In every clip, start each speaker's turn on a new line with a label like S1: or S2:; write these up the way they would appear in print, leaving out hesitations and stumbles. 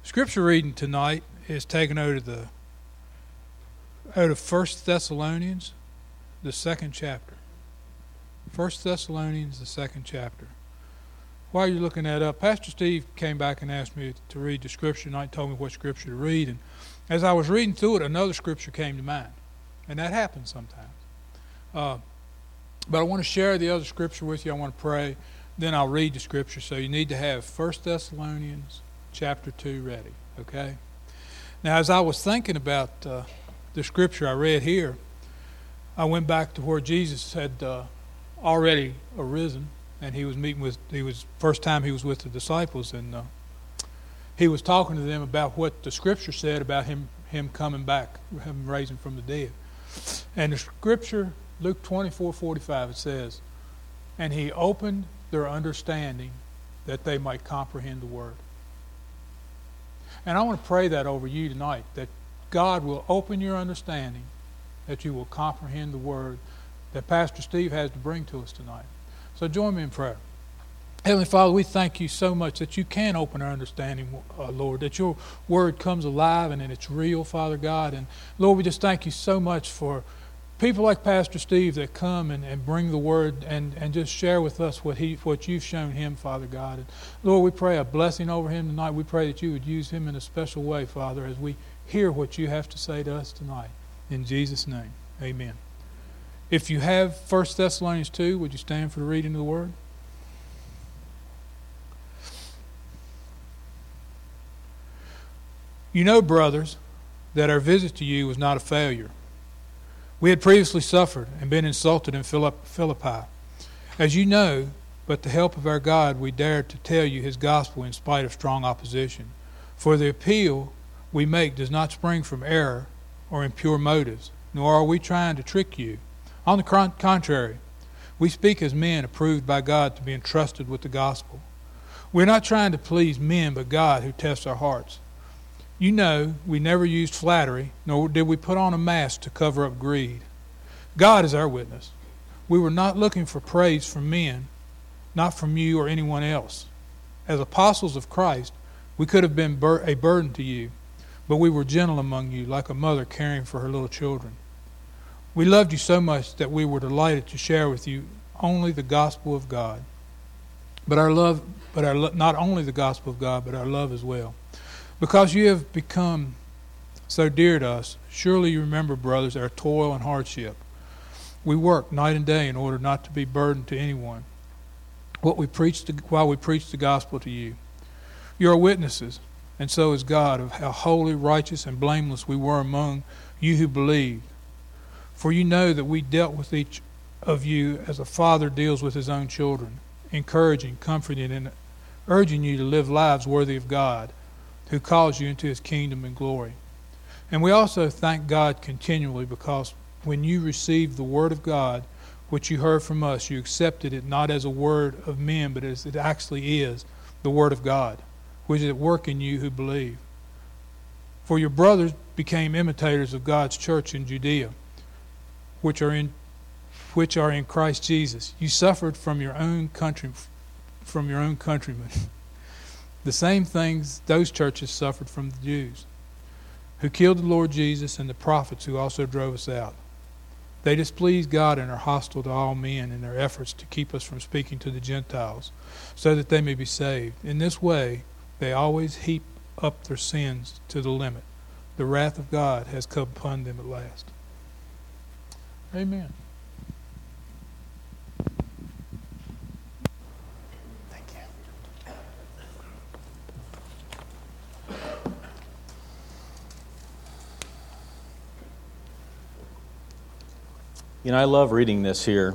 S1: Scripture reading tonight is taken out of 1 Thessalonians, the second chapter. 1 Thessalonians, the second chapter. While you're looking that up, Pastor Steve came back and asked me to read the Scripture tonight, told me what Scripture to read. And as I was reading through it, another Scripture came to mind. And that happens sometimes. But I want to share the other Scripture with you. I want to pray. Then I'll read the Scripture. So you need to have 1 Thessalonians chapter 2 ready. Okay? Now, as I was thinking about the Scripture I read here, I went back to where Jesus had already arisen, and first time he was with the disciples, and he was talking to them about what the Scripture said about him coming back, him raising from the dead. And the Scripture, Luke 24:45, it says, "And he opened their understanding that they might comprehend the word." And I want to pray that over you tonight, that God will open your understanding, that you will comprehend the word that Pastor Steve has to bring to us tonight. So join me in prayer. Heavenly Father, we thank you so much that you can open our understanding, Lord, that your word comes alive and that it's real, Father God. And Lord, we just thank you so much for people like Pastor Steve that come and bring the word and just share with us what you've shown him, Father God. And Lord, we pray a blessing over him tonight. We pray that you would use him in a special way, Father, as we hear what you have to say to us tonight. In Jesus' name, amen. If you have 1 Thessalonians 2, would you stand for the reading of the word? You know, brothers, that our visit to you was not a failure. We had previously suffered and been insulted in Philippi. As you know, but the help of our God, we dared to tell you his gospel in spite of strong opposition. For the appeal we make does not spring from error or impure motives, nor are we trying to trick you. On the contrary, we speak as men approved by God to be entrusted with the gospel. We're not trying to please men, but God who tests our hearts. You know, we never used flattery, nor did we put on a mask to cover up greed. God is our witness. We were not looking for praise from men, not from you or anyone else. As apostles of Christ, we could have been a burden to you, but we were gentle among you, like a mother caring for her little children. We loved you so much that we were delighted to share with you only the gospel of God. Not only the gospel of God, but our love as well. Because you have become so dear to us, surely you remember, brothers, our toil and hardship. We work night and day in order not to be burdened to anyone while we preach the gospel to you. You are witnesses, and so is God, of how holy, righteous, and blameless we were among you who believed. For you know that we dealt with each of you as a father deals with his own children, encouraging, comforting, and urging you to live lives worthy of God, who calls you into his kingdom and glory. And we also thank God continually because when you received the word of God, which you heard from us, you accepted it not as a word of men, but as it actually is, the word of God, which is at work in you who believe. For your brothers became imitators of God's church in Judea, which are in Christ Jesus. You suffered from your own countrymen. The same things those churches suffered from the Jews, who killed the Lord Jesus and the prophets who also drove us out. They displease God and are hostile to all men in their efforts to keep us from speaking to the Gentiles, so that they may be saved. In this way, they always heap up their sins to the limit. The wrath of God has come upon them at last. Amen.
S2: You know, I love reading this here.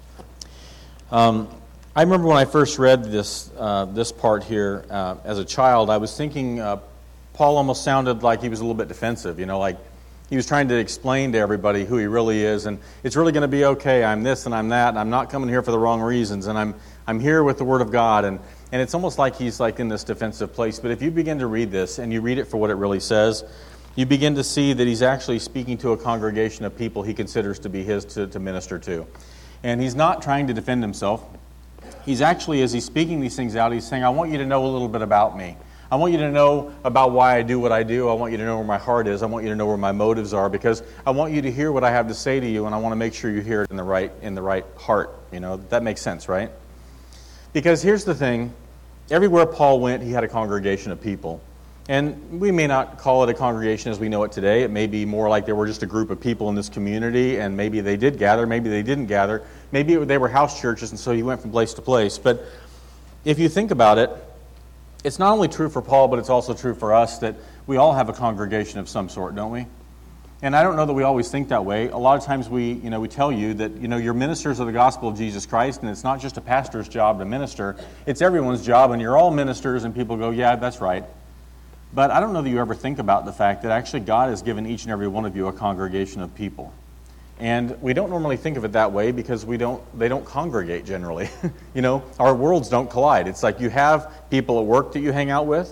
S2: I remember when I first read this part here as a child, I was thinking Paul almost sounded like he was a little bit defensive, like he was trying to explain to everybody who he really is, and it's really going to be okay. I'm this and I'm that, and I'm not coming here for the wrong reasons, and I'm here with the Word of God, and it's almost like he's like in this defensive place. But if you begin to read this and you read it for what it really says, you begin to see that he's actually speaking to a congregation of people he considers to be his to minister to. And he's not trying to defend himself. He's actually, as he's speaking these things out, he's saying, I want you to know a little bit about me. I want you to know about why I do what I do. I want you to know where my heart is. I want you to know where my motives are, because I want you to hear what I have to say to you, and I want to make sure you hear it in the right heart. That makes sense, right? Because here's the thing. Everywhere Paul went, he had a congregation of people. And we may not call it a congregation as we know it today. It may be more like there were just a group of people in this community, and maybe they did gather, maybe they didn't gather. Maybe they were house churches, and so he went from place to place. But if you think about it, it's not only true for Paul, but it's also true for us that we all have a congregation of some sort, don't we? And I don't know that we always think that way. A lot of times we tell you that, you're ministers of the gospel of Jesus Christ, and it's not just a pastor's job to minister. It's everyone's job, and you're all ministers, and people go, yeah, that's right. But I don't know that you ever think about the fact that actually God has given each and every one of you a congregation of people. And we don't normally think of it that way because they don't congregate generally. Our worlds don't collide. It's like you have people at work that you hang out with.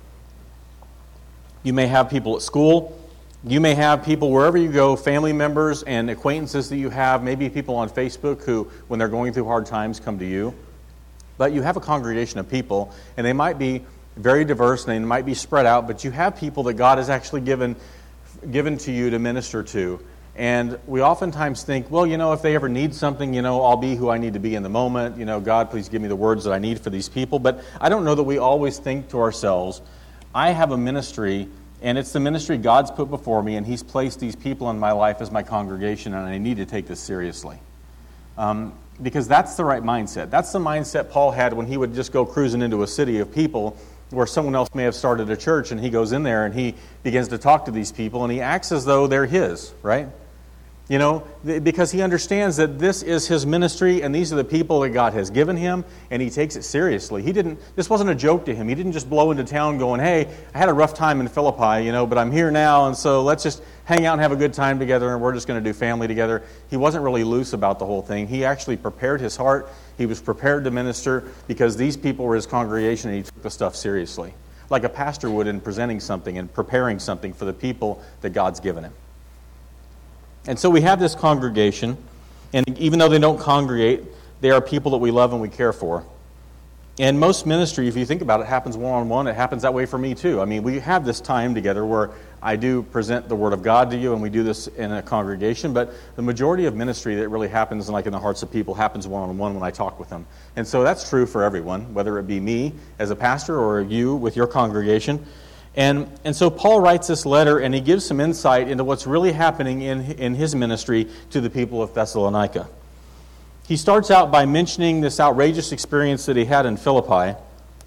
S2: You may have people at school. You may have people wherever you go, family members and acquaintances that you have, maybe people on Facebook who, when they're going through hard times, come to you. But you have a congregation of people, and they might be very diverse, and they might be spread out, but you have people that God has actually given to you to minister to. And we oftentimes think, well, if they ever need something, I'll be who I need to be in the moment. God, please give me the words that I need for these people. But I don't know that we always think to ourselves, I have a ministry, and it's the ministry God's put before me, and He's placed these people in my life as my congregation, and I need to take this seriously. Because that's the right mindset. That's the mindset Paul had when he would just go cruising into a city of people where someone else may have started a church, and he goes in there and he begins to talk to these people, and he acts as though they're his, right? Because he understands that this is his ministry, and these are the people that God has given him, and he takes it seriously. This wasn't a joke to him. He didn't just blow into town going, hey, I had a rough time in Philippi, but I'm here now, and so let's just hang out and have a good time together, and we're just going to do family together. He wasn't really loose about the whole thing. He actually prepared his heart. He was prepared to minister because these people were his congregation, and he took the stuff seriously, like a pastor would in presenting something and preparing something for the people that God's given him. And so we have this congregation, and even though they don't congregate, they are people that we love and we care for. And most ministry, if you think about it, happens one-on-one. It happens that way for me too. I mean, we have this time together where I do present the Word of God to you, and we do this in a congregation, but the majority of ministry that really happens in the hearts of people happens one-on-one when I talk with them. And so that's true for everyone, whether it be me as a pastor or you with your congregation. And so Paul writes this letter, and he gives some insight into what's really happening in his ministry to the people of Thessalonica. He starts out by mentioning this outrageous experience that he had in Philippi,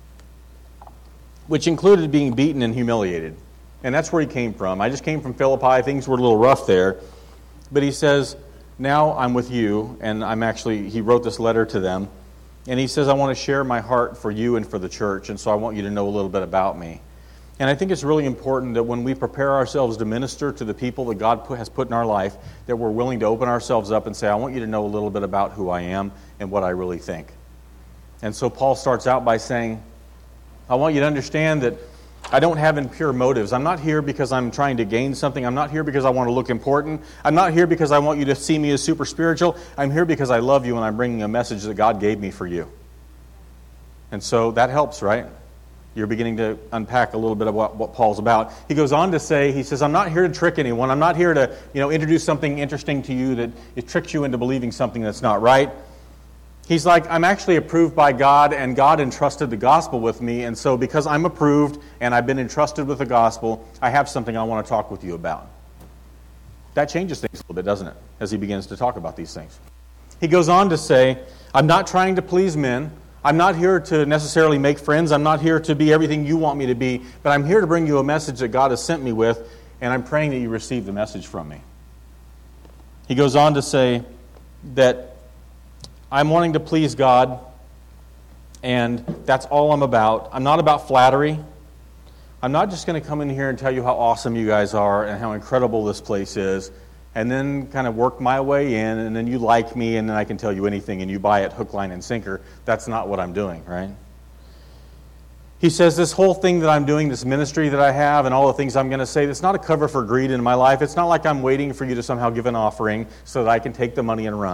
S2: which included being beaten and humiliated. And that's where he came from. I just came from Philippi. Things were a little rough there. But he says, now I'm with you, and he wrote this letter to them. And he says, I want to share my heart for you and for the church, and so I want you to know a little bit about me. And I think it's really important that when we prepare ourselves to minister to the people that God has put in our life, that we're willing to open ourselves up and say, I want you to know a little bit about who I am and what I really think. And so Paul starts out by saying, I want you to understand that I don't have impure motives. I'm not here because I'm trying to gain something. I'm not here because I want to look important. I'm not here because I want you to see me as super spiritual. I'm here because I love you and I'm bringing a message that God gave me for you. And so that helps, right? You're beginning to unpack a little bit of what Paul's about. He goes on to say, he says, I'm not here to trick anyone. I'm not here to introduce something interesting to you that it tricks you into believing something that's not right. He's like, I'm actually approved by God, and God entrusted the gospel with me, and so because I'm approved and I've been entrusted with the gospel, I have something I want to talk with you about. That changes things a little bit, doesn't it, as he begins to talk about these things. He goes on to say, I'm not trying to please men. I'm not here to necessarily make friends. I'm not here to be everything you want me to be, but I'm here to bring you a message that God has sent me with, and I'm praying that you receive the message from me. He goes on to say that I'm wanting to please God, and that's all I'm about. I'm not about flattery. I'm not just going to come in here and tell you how awesome you guys are and how incredible this place is, and then kind of work my way in, and then you like me, and then I can tell you anything, and you buy it hook, line, and sinker. That's not what I'm doing, right? He says this whole thing that I'm doing, this ministry that I have, and all the things I'm going to say, it's not a cover for greed in my life. It's not like I'm waiting for you to somehow give an offering so that I can take the money and run.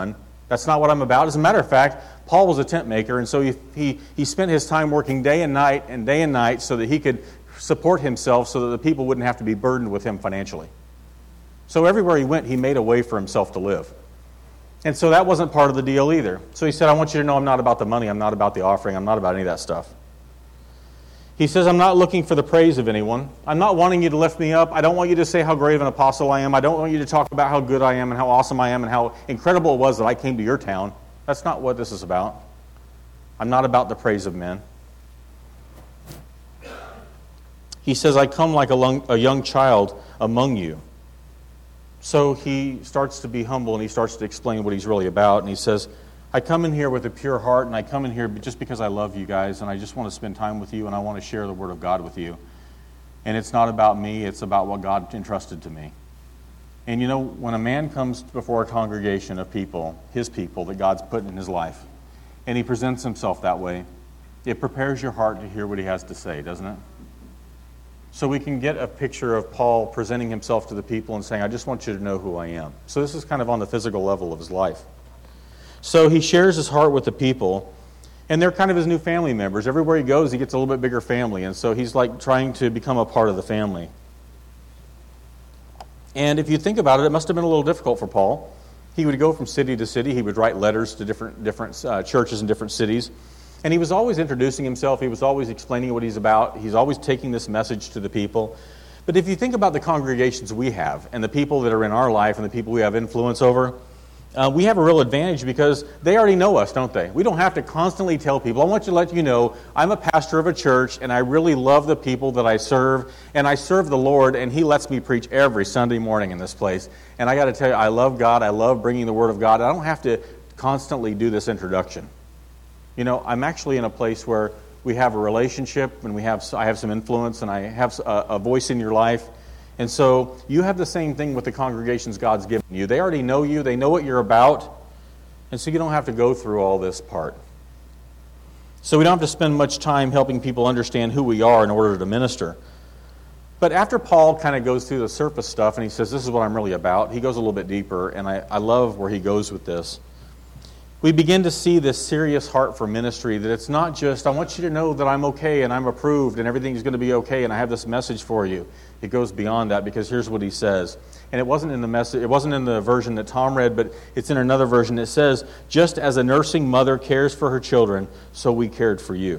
S2: That's not what I'm about. As a matter of fact, Paul was a tent maker, and so he spent his time working day and night so that he could support himself so that the people wouldn't have to be burdened with him financially. So everywhere he went, he made a way for himself to live. And so that wasn't part of the deal either. So he said, I want you to know I'm not about the money, I'm not about the offering, I'm not about any of that stuff. He says, I'm not looking for the praise of anyone. I'm not wanting you to lift me up. I don't want you to say how great of an apostle I am. I don't want you to talk about how good I am and how awesome I am and how incredible it was that I came to your town. That's not what this is about. I'm not about the praise of men. He says, I come like a young child among you. So he starts to be humble and he starts to explain what he's really about. And he says, I come in here with a pure heart, and I come in here just because I love you guys, and I just want to spend time with you, and I want to share the Word of God with you. And it's not about me, it's about what God entrusted to me. And you know, when a man comes before a congregation of people, his people that God's put in his life, and he presents himself that way, it prepares your heart to hear what he has to say, doesn't it? So we can get a picture of Paul presenting himself to the people and saying, I just want you to know who I am. So this is kind of on the physical level of his life. So he shares his heart with the people, and they're kind of his new family members. Everywhere he goes, he gets a little bit bigger family, and so he's like trying to become a part of the family. And if you think about it, it must have been a little difficult for Paul. He would go from city to city. He would write letters to different churches in different cities. And he was always introducing himself. He was always explaining what he's about. He's always taking this message to the people. But if you think about the congregations we have and the people that are in our life and the people we have influence over, we have a real advantage because they already know us, don't they? We don't have to constantly tell people, I want to let you know I'm a pastor of a church and I really love the people that I serve, and I serve the Lord, and He lets me preach every Sunday morning in this place. And I got to tell you, I love God. I love bringing the Word of God. I don't have to constantly do this introduction. You know, I'm actually in a place where we have a relationship, and I have some influence, and I have a voice in your life. And so you have the same thing with the congregations God's given you. They already know you. They know what you're about. And so you don't have to go through all this part. So we don't have to spend much time helping people understand who we are in order to minister. But after Paul kind of goes through the surface stuff and he says, this is what I'm really about, he goes a little bit deeper, and I love where he goes with this. We begin to see this serious heart for ministry, that it's not just, I want you to know that I'm okay and I'm approved and everything's going to be okay and I have this message for you. It goes beyond that, because here's what he says. And it wasn't in the message, it wasn't in the version that Tom read, but it's in another version. It says, just as a nursing mother cares for her children, so we cared for you.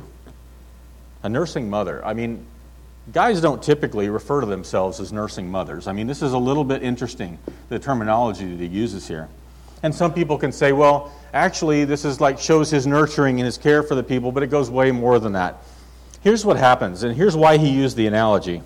S2: A nursing mother. I mean, guys don't typically refer to themselves as nursing mothers. I mean, this is a little bit interesting, the terminology that he uses here. And some people can say, well, actually, this is like shows his nurturing and his care for the people, but it goes way more than that. Here's what happens, and here's why he used the analogy.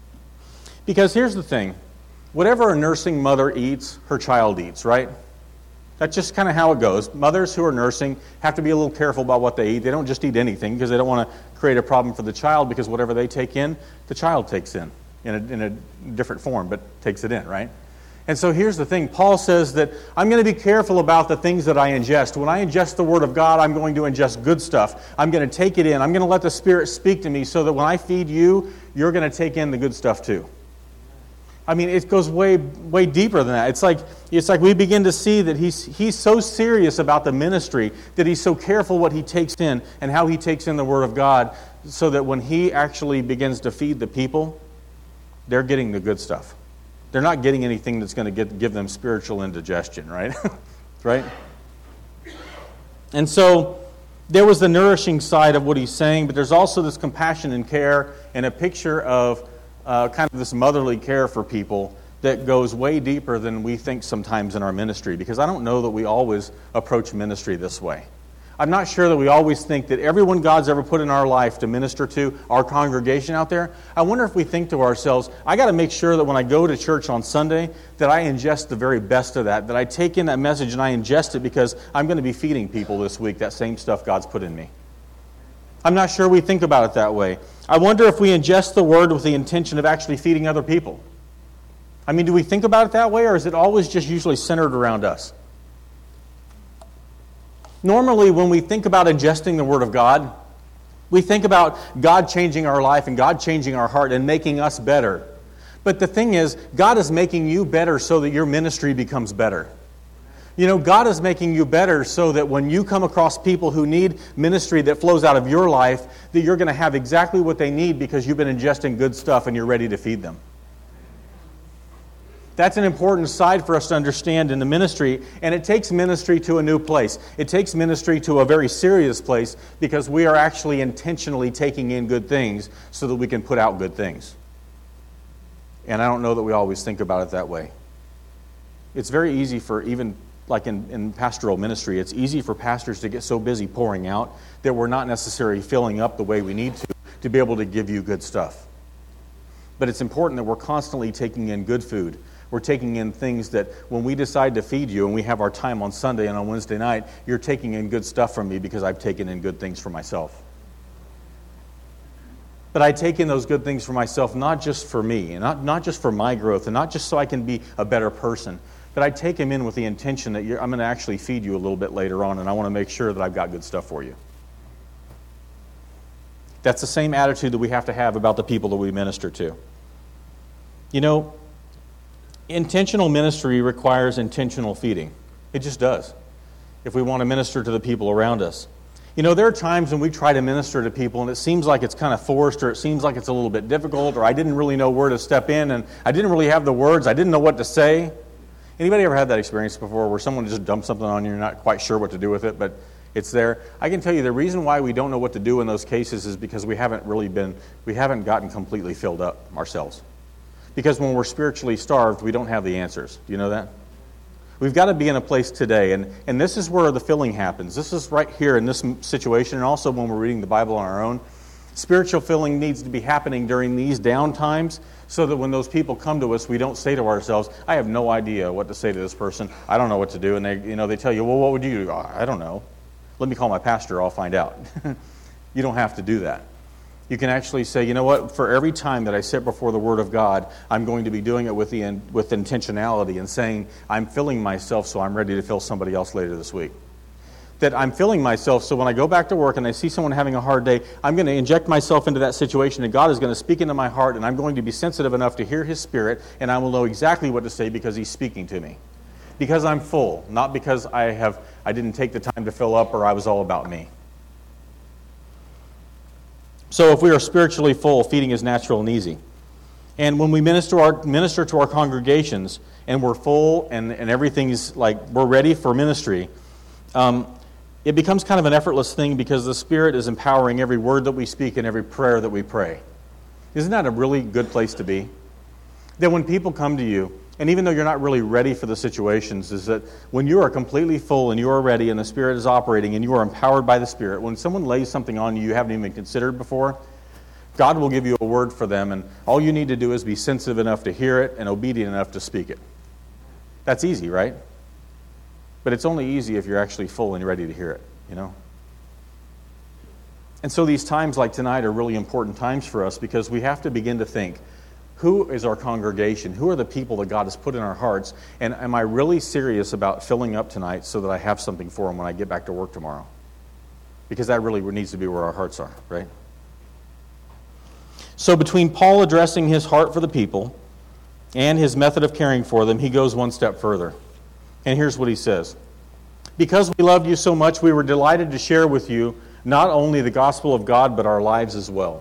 S2: Because here's the thing. Whatever a nursing mother eats, her child eats, right? That's just kind of how it goes. Mothers who are nursing have to be a little careful about what they eat. They don't just eat anything because they don't want to create a problem for the child, because whatever they take in, the child takes in a different form, but takes it in, right? And so here's the thing. Paul says that I'm going to be careful about the things that I ingest. When I ingest the Word of God, I'm going to ingest good stuff. I'm going to take it in. I'm going to let the Spirit speak to me so that when I feed you, you're going to take in the good stuff too. I mean, it goes way deeper than that. It's like we begin to see that he's so serious about the ministry that he's so careful what he takes in and how he takes in the Word of God, so that when he actually begins to feed the people, they're getting the good stuff. They're not getting anything that's going to give them spiritual indigestion, right? Right? And so there was the nourishing side of what he's saying, but there's also this compassion and care and a picture of kind of this motherly care for people that goes way deeper than we think sometimes in our ministry, because I don't know that we always approach ministry this way. I'm not sure that we always think that everyone God's ever put in our life to minister to, our congregation out there, I wonder if we think to ourselves, I got to make sure that when I go to church on Sunday, that I ingest the very best of that I take in that message and I ingest it, because I'm going to be feeding people this week that same stuff God's put in me. I'm not sure we think about it that way. I wonder if we ingest the Word with the intention of actually feeding other people. I mean, do we think about it that way, or is it always just usually centered around us? Normally, when we think about ingesting the Word of God, we think about God changing our life and God changing our heart and making us better. But the thing is, God is making you better so that your ministry becomes better. You know, God is making you better so that when you come across people who need ministry that flows out of your life, that you're going to have exactly what they need because you've been ingesting good stuff and you're ready to feed them. That's an important side for us to understand in the ministry, and it takes ministry to a new place. It takes ministry to a very serious place because we are actually intentionally taking in good things so that we can put out good things. And I don't know that we always think about it that way. It's very easy for even, like in pastoral ministry, it's easy for pastors to get so busy pouring out that we're not necessarily filling up the way we need to be able to give you good stuff. But it's important that we're constantly taking in good food. We're taking in things that when we decide to feed you and we have our time on Sunday and on Wednesday night, you're taking in good stuff from me because I've taken in good things for myself. But I take in those good things for myself not just for me, and not just for my growth, and not just so I can be a better person, but I take them in with the intention that I'm going to actually feed you a little bit later on, and I want to make sure that I've got good stuff for you. That's the same attitude that we have to have about the people that we minister to. You know, intentional ministry requires intentional feeding. It just does, if we want to minister to the people around us. You know, there are times when we try to minister to people and it seems like it's kind of forced, or it seems like it's a little bit difficult, or I didn't really know where to step in, and I didn't really have the words, I didn't know what to say. Anybody ever had that experience before where someone just dumped something on you and you're not quite sure what to do with it, but it's there? I can tell you the reason why we don't know what to do in those cases is because we haven't gotten completely filled up ourselves. Because when we're spiritually starved, we don't have the answers. Do you know that? We've got to be in a place today, and this is where the filling happens. This is right here in this situation, and also when we're reading the Bible on our own. Spiritual filling needs to be happening during these down times so that when those people come to us, we don't say to ourselves, I have no idea what to say to this person. I don't know what to do. And they tell you, well, what would you do? Oh, I don't know. Let me call my pastor. I'll find out. You don't have to do that. You can actually say, you know what, for every time that I sit before the Word of God, I'm going to be doing it with intentionality and saying, I'm filling myself so I'm ready to fill somebody else later this week. That I'm filling myself so when I go back to work and I see someone having a hard day, I'm going to inject myself into that situation and God is going to speak into my heart and I'm going to be sensitive enough to hear His Spirit and I will know exactly what to say because He's speaking to me. Because I'm full, not because I didn't take the time to fill up or I was all about me. So if we are spiritually full, feeding is natural and easy. And when we minister to our congregations and we're full and everything's like we're ready for ministry, it becomes kind of an effortless thing because the Spirit is empowering every word that we speak and every prayer that we pray. Isn't that a really good place to be? That when people come to you, and even though you're not really ready for the situations, is that when you are completely full and you are ready and the Spirit is operating and you are empowered by the Spirit, when someone lays something on you you haven't even considered before, God will give you a word for them, and all you need to do is be sensitive enough to hear it and obedient enough to speak it. That's easy, right? But it's only easy if you're actually full and ready to hear it, you know? And so these times like tonight are really important times for us because we have to begin to think, who is our congregation? Who are the people that God has put in our hearts? And am I really serious about filling up tonight so that I have something for them when I get back to work tomorrow? Because that really needs to be where our hearts are, right? So between Paul addressing his heart for the people and his method of caring for them, he goes one step further. And here's what he says. Because we loved you so much, we were delighted to share with you not only the gospel of God, but our lives as well.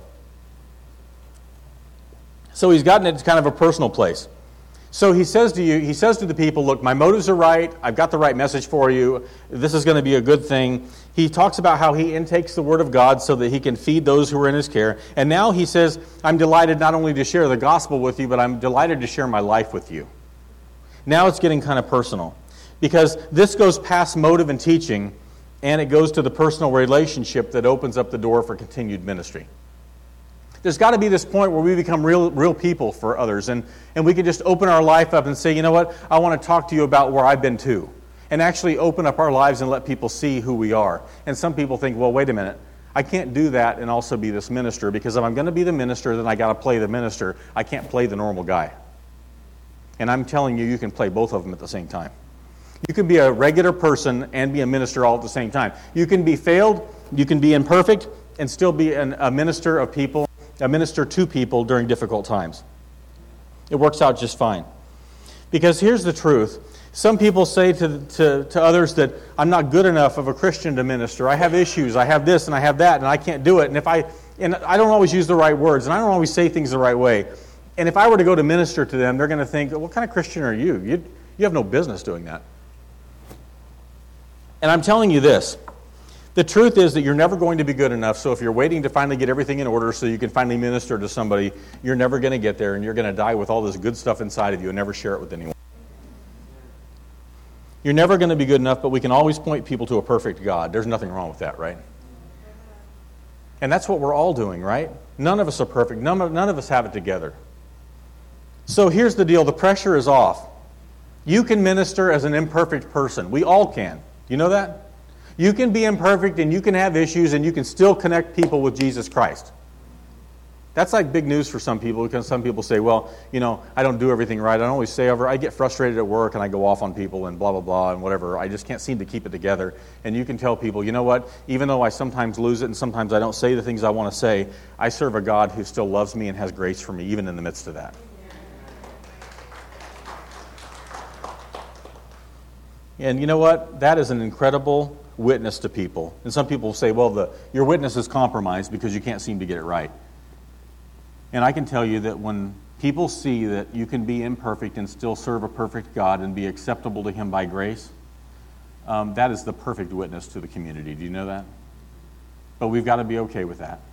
S2: So he's gotten it to kind of a personal place. So he says to the people, look, my motives are right. I've got the right message for you. This is going to be a good thing. He talks about how he intakes the Word of God so that he can feed those who are in his care. And now he says, I'm delighted not only to share the gospel with you, but I'm delighted to share my life with you. Now it's getting kind of personal. Because this goes past motive and teaching, and it goes to the personal relationship that opens up the door for continued ministry. There's got to be this point where we become real people for others, and we can just open our life up and say, you know what, I want to talk to you about where I've been too. And actually open up our lives and let people see who we are. And some people think, well, wait a minute, I can't do that and also be this minister, because if I'm going to be the minister, then I got to play the minister. I can't play the normal guy. And I'm telling you, you can play both of them at the same time. You can be a regular person and be a minister all at the same time. You can be failed, you can be imperfect, and still be a minister of people, a minister to people during difficult times. It works out just fine. Because here's the truth. Some people say to others that I'm not good enough of a Christian to minister. I have issues. I have this and I have that, and I can't do it. And I don't always use the right words, and I don't always say things the right way. And if I were to go to minister to them, they're going to think, what kind of Christian are you? You have no business doing that. And I'm telling you this. The truth is that you're never going to be good enough, so if you're waiting to finally get everything in order so you can finally minister to somebody, you're never going to get there, and you're going to die with all this good stuff inside of you and never share it with anyone. You're never going to be good enough, but we can always point people to a perfect God. There's nothing wrong with that, right? And that's what we're all doing, right? None of us are perfect. None of us have it together. So here's the deal. The pressure is off. You can minister as an imperfect person. We all can. You know that? You can be imperfect and you can have issues and you can still connect people with Jesus Christ. That's like big news for some people, because some people say, well, I don't do everything right. I don't always say over. I get frustrated at work and I go off on people and blah, blah, blah and whatever. I just can't seem to keep it together. And you can tell people, you know what? Even though I sometimes lose it and sometimes I don't say the things I want to say, I serve a God who still loves me and has grace for me, even in the midst of that. And you know what? That is an incredible witness to people. And some people say, well, your witness is compromised because you can't seem to get it right. And I can tell you that when people see that you can be imperfect and still serve a perfect God and be acceptable to Him by grace, that is the perfect witness to the community. Do you know that? But we've got to be okay with that.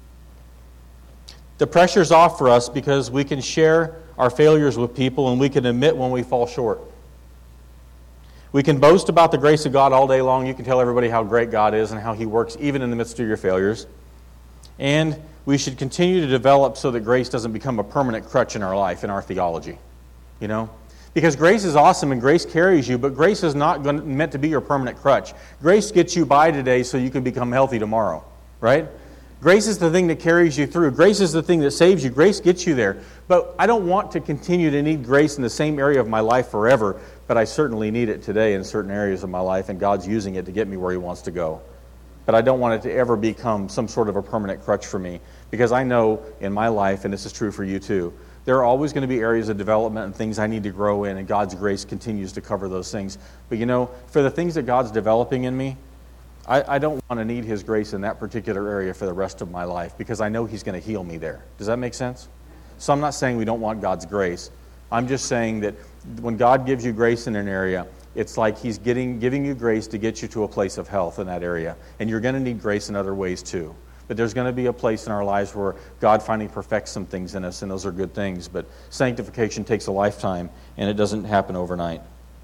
S2: The pressure's off for us because we can share our failures with people and we can admit when we fall short. We can boast about the grace of God all day long. You can tell everybody how great God is and how He works even in the midst of your failures. And we should continue to develop so that grace doesn't become a permanent crutch in our life, in our theology. Because grace is awesome and grace carries you, but grace is not meant to be your permanent crutch. Grace gets you by today so you can become healthy tomorrow, right? Grace is the thing that carries you through. Grace is the thing that saves you. Grace gets you there. But I don't want to continue to need grace in the same area of my life forever, but I certainly need it today in certain areas of my life, and God's using it to get me where He wants to go. But I don't want it to ever become some sort of a permanent crutch for me, because I know in my life, and this is true for you too, there are always going to be areas of development and things I need to grow in, and God's grace continues to cover those things. But for the things that God's developing in me, I don't want to need His grace in that particular area for the rest of my life, because I know He's going to heal me there. Does that make sense? So I'm not saying we don't want God's grace. I'm just saying that when God gives you grace in an area, it's like He's giving you grace to get you to a place of health in that area. And you're going to need grace in other ways too. But there's going to be a place in our lives where God finally perfects some things in us, and those are good things. But sanctification takes a lifetime, and it doesn't happen overnight.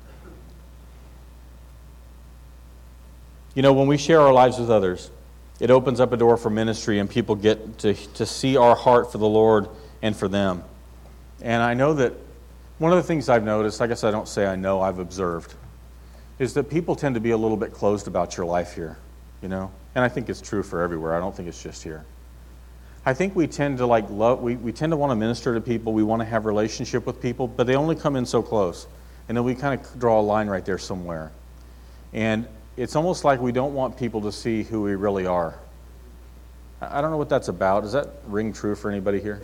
S2: When we share our lives with others, it opens up a door for ministry, and people get to see our heart for the Lord and for them. And I know that one of the things I've noticed, I guess I don't say I know, I've observed, is that people tend to be a little bit closed about your life here, And I think it's true for everywhere. I don't think it's just here. I think we tend to we tend to want to minister to people. We want to have a relationship with people, but they only come in so close. And then we kind of draw a line right there somewhere. And it's almost like we don't want people to see who we really are. I don't know what that's about. Does that ring true for anybody here?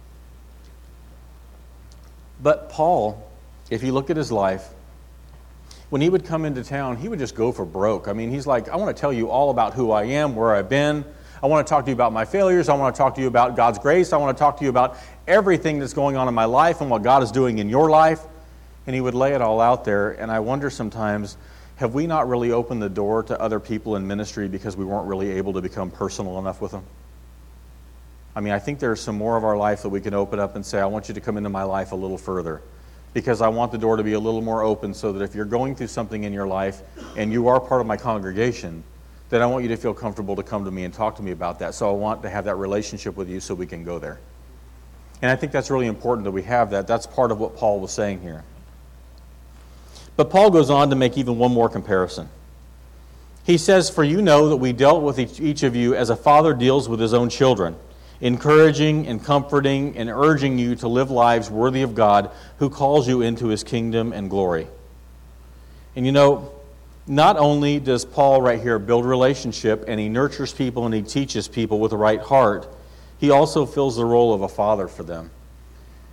S2: But Paul, if you look at his life, when he would come into town, he would just go for broke. I mean, he's like, I want to tell you all about who I am, where I've been. I want to talk to you about my failures. I want to talk to you about God's grace. I want to talk to you about everything that's going on in my life and what God is doing in your life. And he would lay it all out there. And I wonder sometimes, have we not really opened the door to other people in ministry because we weren't really able to become personal enough with them? I mean, I think there's some more of our life that we can open up and say, I want you to come into my life a little further, because I want the door to be a little more open so that if you're going through something in your life and you are part of my congregation, then I want you to feel comfortable to come to me and talk to me about that. So I want to have that relationship with you so we can go there. And I think that's really important that we have that. That's part of what Paul was saying here. But Paul goes on to make even one more comparison. He says, for you know that we dealt with each of you as a father deals with his own children, encouraging and comforting and urging you to live lives worthy of God who calls you into His kingdom and glory. And not only does Paul right here build relationship and he nurtures people and he teaches people with the right heart, he also fills the role of a father for them.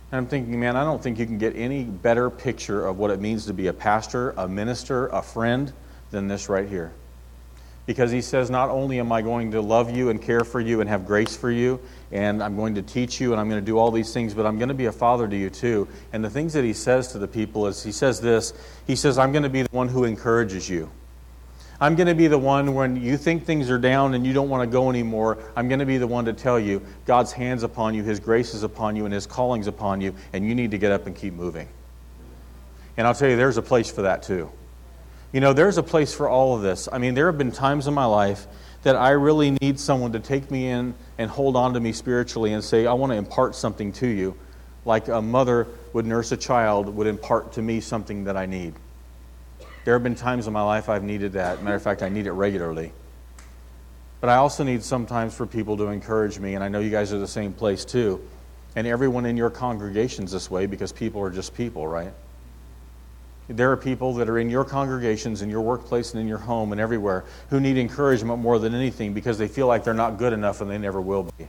S2: And I'm thinking, man, I don't think you can get any better picture of what it means to be a pastor, a minister, a friend than this right here. Because he says, not only am I going to love you and care for you and have grace for you, and I'm going to teach you and I'm going to do all these things, but I'm going to be a father to you too. And the things that he says to the people is, he says this, he says, I'm going to be the one who encourages you. I'm going to be the one when you think things are down and you don't want to go anymore, I'm going to be the one to tell you God's hand's upon you, His grace is upon you, and His calling's upon you, and you need to get up and keep moving. And I'll tell you, there's a place for that too. You know, there's a place for all of this. I mean, there have been times in my life that I really need someone to take me in and hold on to me spiritually and say, I want to impart something to you, like a mother would nurse a child, would impart to me something that I need. There have been times in my life I've needed that. Matter of fact, I need it regularly. But I also need sometimes for people to encourage me, and I know you guys are the same place too. And everyone in your congregation's this way because people are just people, right? There are people that are in your congregations, in your workplace, and in your home, and everywhere who need encouragement more than anything because they feel like they're not good enough and they never will be.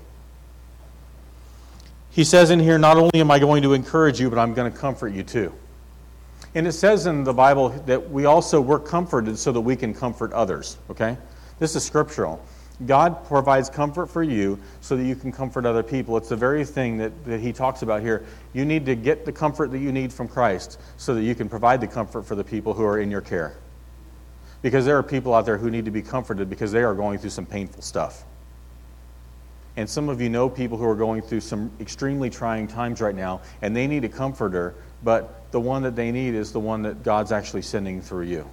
S2: He says in here, not only am I going to encourage you, but I'm going to comfort you too. And it says in the Bible that we also were comforted so that we can comfort others, okay? This is scriptural. God provides comfort for you so that you can comfort other people. It's the very thing that he talks about here. You need to get the comfort that you need from Christ so that you can provide the comfort for the people who are in your care. Because there are people out there who need to be comforted because they are going through some painful stuff. And some of you know people who are going through some extremely trying times right now, and they need a comforter, but the one that they need is the one that God's actually sending through you.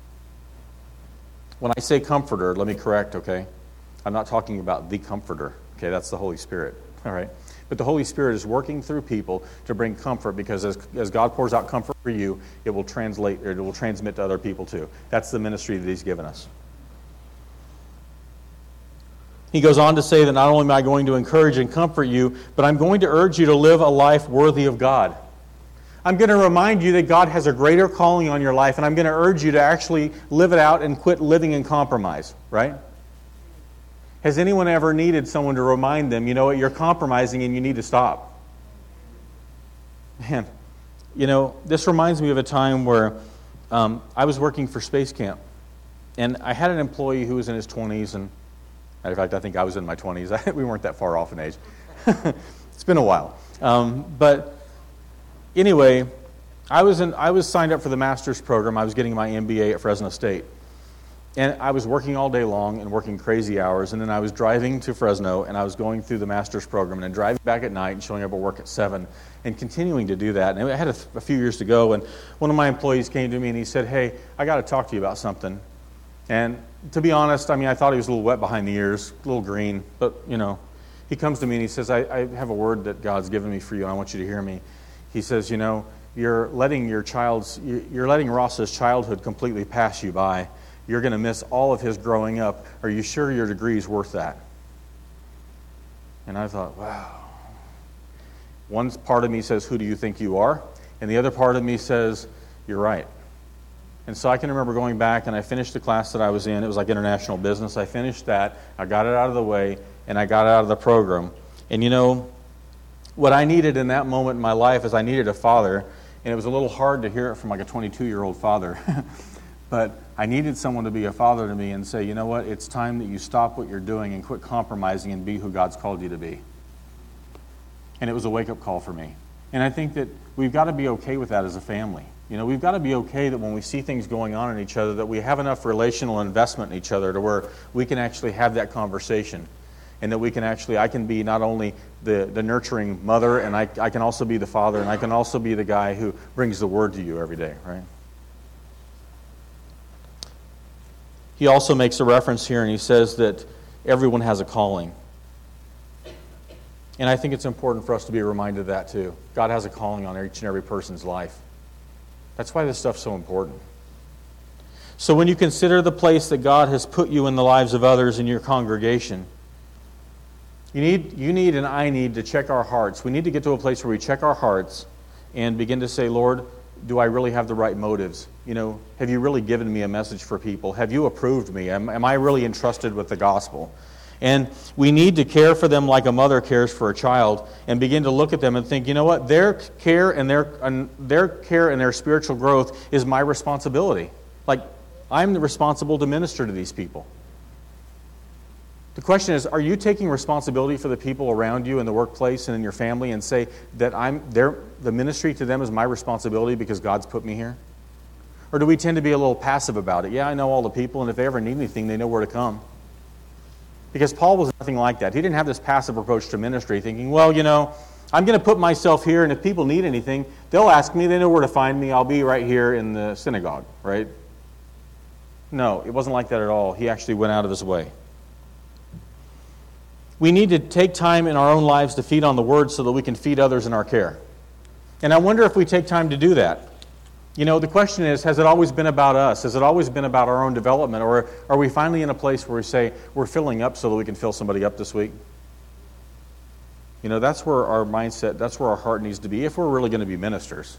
S2: When I say comforter, let me correct, okay? I'm not talking about the comforter, okay? That's the Holy Spirit, all right? But the Holy Spirit is working through people to bring comfort because as God pours out comfort for you, it will translate, or it will transmit to other people too. That's the ministry that He's given us. He goes on to say that not only am I going to encourage and comfort you, but I'm going to urge you to live a life worthy of God. I'm going to remind you that God has a greater calling on your life, and I'm going to urge you to actually live it out and quit living in compromise, right? Has anyone ever needed someone to remind them, you know what, you're compromising and you need to stop? Man, you know, this reminds me of a time where I was working for Space Camp, and I had an employee who was in his 20s, and matter of fact, I think I was in my 20s. We weren't that far off in age. It's been a while. But anyway, I was signed up for the master's program. I was getting my MBA at Fresno State. And I was working all day long and working crazy hours. And then I was driving to Fresno, and I was going through the master's program and then driving back at night and showing up at work at 7 and continuing to do that. And I had a few years to go. And one of my employees came to me and he said, hey, I got to talk to you about something. And to be honest, I mean, I thought he was a little wet behind the ears, a little green. But, you know, he comes to me and he says, I have a word that God's given me for you, and I want you to hear me. He says, you know, you're letting Ross's childhood completely pass you by. You're going to miss all of his growing up. Are you sure your degree is worth that? And I thought, wow. One part of me says, who do you think you are? And the other part of me says, you're right. And so I can remember going back, and I finished the class that I was in. It was like international business. I finished that. I got it out of the way, and I got out of the program. And you know, what I needed in that moment in my life is I needed a father, and it was a little hard to hear it from like a 22-year-old father. But I needed someone to be a father to me and say, you know what, it's time that you stop what you're doing and quit compromising and be who God's called you to be. And it was a wake-up call for me. And I think that we've got to be okay with that as a family. You know, we've got to be okay that when we see things going on in each other, that we have enough relational investment in each other to where we can actually have that conversation. And that we can actually, I can be not only the nurturing mother, and I can also be the father, and I can also be the guy who brings the word to you every day, right? He also makes a reference here, and he says that everyone has a calling. And I think it's important for us to be reminded of that too. God has a calling on each and every person's life. That's why this stuff's so important. So when you consider the place that God has put you in the lives of others in your congregation, you need and I need to check our hearts. We need to get to a place where we check our hearts and begin to say, Lord, do I really have the right motives? You know, have you really given me a message for people? Have you approved me? Am I really entrusted with the gospel? And we need to care for them like a mother cares for a child, and begin to look at them and think, you know what, their care and their spiritual growth is my responsibility. Like, I'm responsible to minister to these people. The question is, are you taking responsibility for the people around you in the workplace and in your family and say that the ministry to them is my responsibility because God's put me here? Or do we tend to be a little passive about it? Yeah, I know all the people, and if they ever need anything, they know where to come. Because Paul was nothing like that. He didn't have this passive approach to ministry, thinking, well, you know, I'm going to put myself here, and if people need anything, they'll ask me, they know where to find me, I'll be right here in the synagogue, right? No, it wasn't like that at all. He actually went out of his way. We need to take time in our own lives to feed on the Word so that we can feed others in our care. And I wonder if we take time to do that. You know, the question is, has it always been about us? Has it always been about our own development? Or are we finally in a place where we say, we're filling up so that we can fill somebody up this week? You know, that's where our mindset, that's where our heart needs to be if we're really going to be ministers.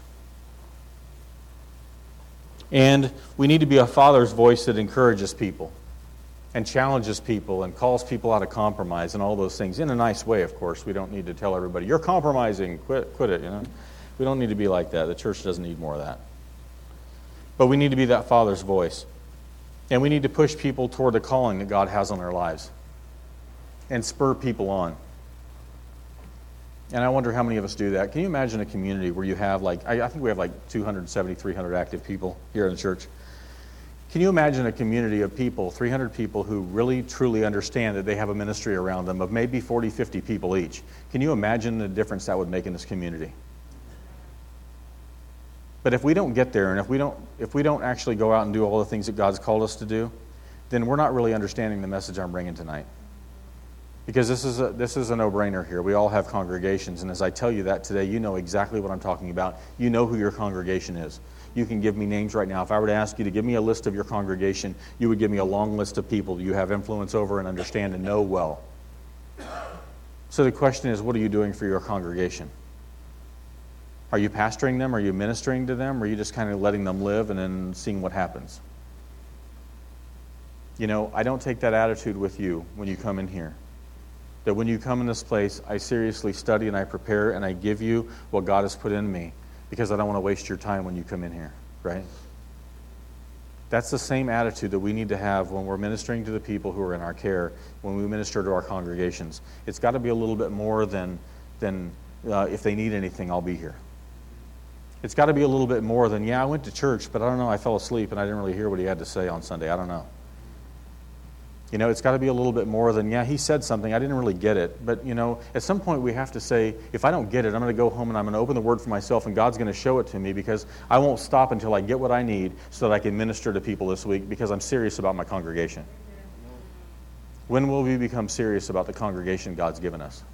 S2: And we need to be a father's voice that encourages people and challenges people and calls people out of compromise and all those things in a nice way, of course. We don't need to tell everybody, you're compromising, quit it, you know. We don't need to be like that. The church doesn't need more of that. But we need to be that father's voice. And we need to push people toward the calling that God has on their lives and spur people on. And I wonder how many of us do that. Can you imagine a community where you have I think we have 270, 300 active people here in the church. Can you imagine a community of people, 300 people who really truly understand that they have a ministry around them of maybe 40, 50 people each? Can you imagine the difference that would make in this community? But if we don't get there, and if we don't actually go out and do all the things that God's called us to do, then we're not really understanding the message I'm bringing tonight. Because this is a no-brainer here. We all have congregations, and as I tell you that today, you know exactly what I'm talking about. You know who your congregation is. You can give me names right now. If I were to ask you to give me a list of your congregation, you would give me a long list of people you have influence over and understand and know well. So the question is, what are you doing for your congregation? Are you pastoring them? Are you ministering to them? Or are you just kind of letting them live and then seeing what happens? You know, I don't take that attitude with you when you come in here. That when you come in this place, I seriously study and I prepare and I give you what God has put in me because I don't want to waste your time when you come in here, right? That's the same attitude that we need to have when we're ministering to the people who are in our care, when we minister to our congregations. It's got to be a little bit more than if they need anything, I'll be here. It's got to be a little bit more than, I went to church, but I don't know, I fell asleep and I didn't really hear what he had to say on Sunday. I don't know. You know, it's got to be a little bit more than, he said something, I didn't really get it. But, you know, at some point we have to say, if I don't get it, I'm going to go home and I'm going to open the Word for myself and God's going to show it to me because I won't stop until I get what I need so that I can minister to people this week because I'm serious about my congregation. When will we become serious about the congregation God's given us?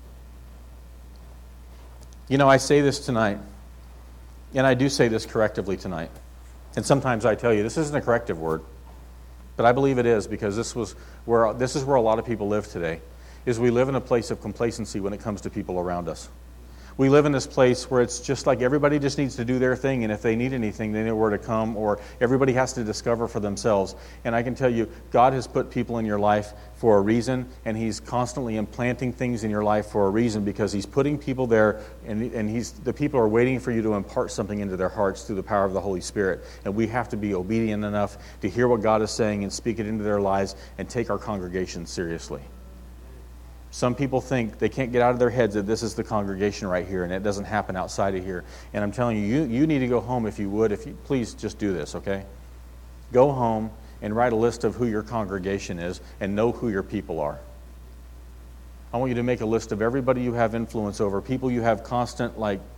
S2: You know, I say this tonight, and I do say this correctively tonight. And sometimes I tell you, this isn't a corrective word. But I believe it is because this is where a lot of people live today, is we live in a place of complacency when it comes to people around us. We live in this place where it's just like everybody just needs to do their thing, and if they need anything, they know where to come, or everybody has to discover for themselves. And I can tell you, God has put people in your life for a reason, and He's constantly implanting things in your life for a reason because He's putting people there, and the people are waiting for you to impart something into their hearts through the power of the Holy Spirit. And we have to be obedient enough to hear what God is saying and speak it into their lives and take our congregation seriously. Some people think they can't get out of their heads that this is the congregation right here and it doesn't happen outside of here. And I'm telling you, you need to go home if you would. Please just do this, okay? Go home and write a list of who your congregation is and know who your people are. I want you to make a list of everybody you have influence over, people you have constant,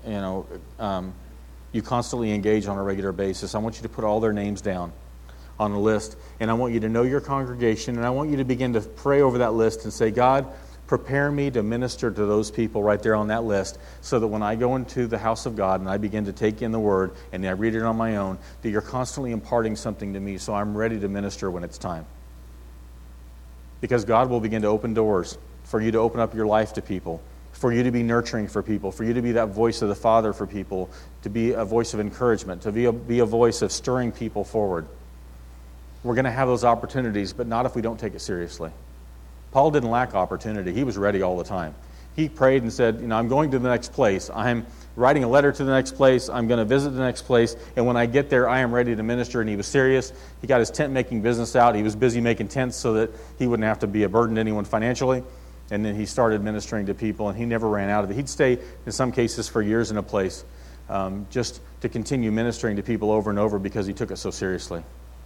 S2: you constantly engage on a regular basis. I want you to put all their names down on a list. And I want you to know your congregation, and I want you to begin to pray over that list and say, God, prepare me to minister to those people right there on that list so that when I go into the house of God and I begin to take in the Word and I read it on my own, that you're constantly imparting something to me so I'm ready to minister when it's time. Because God will begin to open doors for you to open up your life to people, for you to be nurturing for people, for you to be that voice of the Father for people, to be a voice of encouragement, to be a voice of stirring people forward. We're going to have those opportunities, but not if we don't take it seriously. Paul didn't lack opportunity. He was ready all the time. He prayed and said, I'm going to the next place. I'm writing a letter to the next place. I'm going to visit the next place. And when I get there, I am ready to minister. And he was serious. He got his tent-making business out. He was busy making tents so that he wouldn't have to be a burden to anyone financially. And then he started ministering to people, and he never ran out of it. He'd stay, in some cases, for years in a place just to continue ministering to people over and over because he took it so seriously.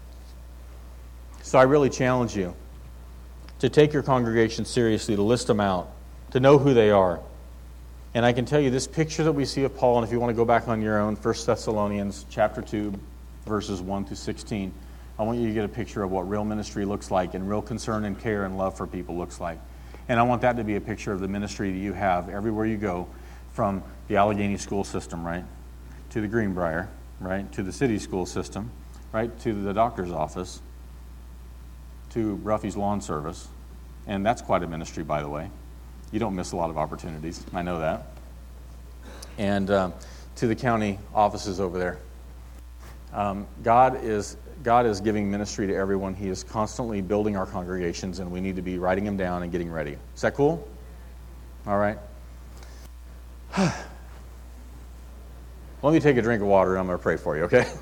S2: So I really challenge you to take your congregation seriously, to list them out, to know who they are. And I can tell you this picture that we see of Paul, and if you want to go back on your own, 1 Thessalonians chapter 2, verses 1 through 16, I want you to get a picture of what real ministry looks like and real concern and care and love for people looks like. And I want that to be a picture of the ministry that you have everywhere you go, from the Allegheny school system, right, to the Greenbrier, right, to the city school system, right, to the doctor's office, to Ruffy's lawn service. And that's quite a ministry, by the way. You don't miss a lot of opportunities. I know that. And to the county offices over there. God is giving ministry to everyone. He is constantly building our congregations, and we need to be writing them down and getting ready. Is that cool? All right. Let me take a drink of water, and I'm going to pray for you, okay?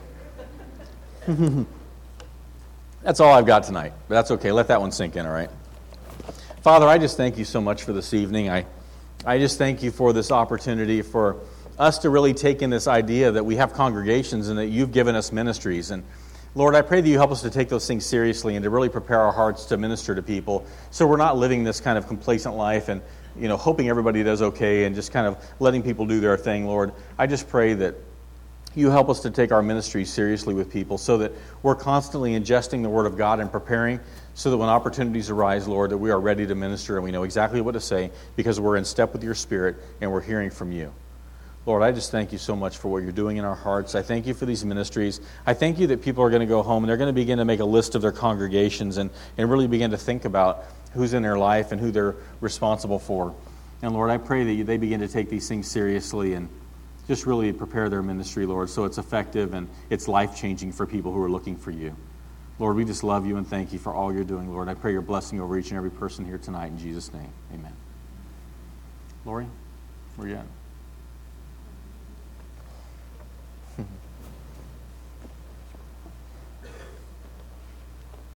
S2: That's all I've got tonight, but that's okay. Let that one sink in, all right? Father, I just thank you so much for this evening. I just thank you for this opportunity for us to really take in this idea that we have congregations and that you've given us ministries. And Lord, I pray that you help us to take those things seriously and to really prepare our hearts to minister to people so we're not living this kind of complacent life and hoping everybody does okay and just kind of letting people do their thing, Lord. I just pray that you help us to take our ministry seriously with people so that we're constantly ingesting the Word of God and preparing so that when opportunities arise, Lord, that we are ready to minister and we know exactly what to say because we're in step with your Spirit and we're hearing from you. Lord, I just thank you so much for what you're doing in our hearts. I thank you for these ministries. I thank you that people are going to go home and they're going to begin to make a list of their congregations and really begin to think about who's in their life and who they're responsible for. And Lord, I pray that they begin to take these things seriously and just really prepare their ministry, Lord, so it's effective and it's life-changing for people who are looking for you. Lord, we just love you and thank you for all you're doing, Lord. I pray your blessing over each and every person here tonight in Jesus' name. Amen. Lori, where you at?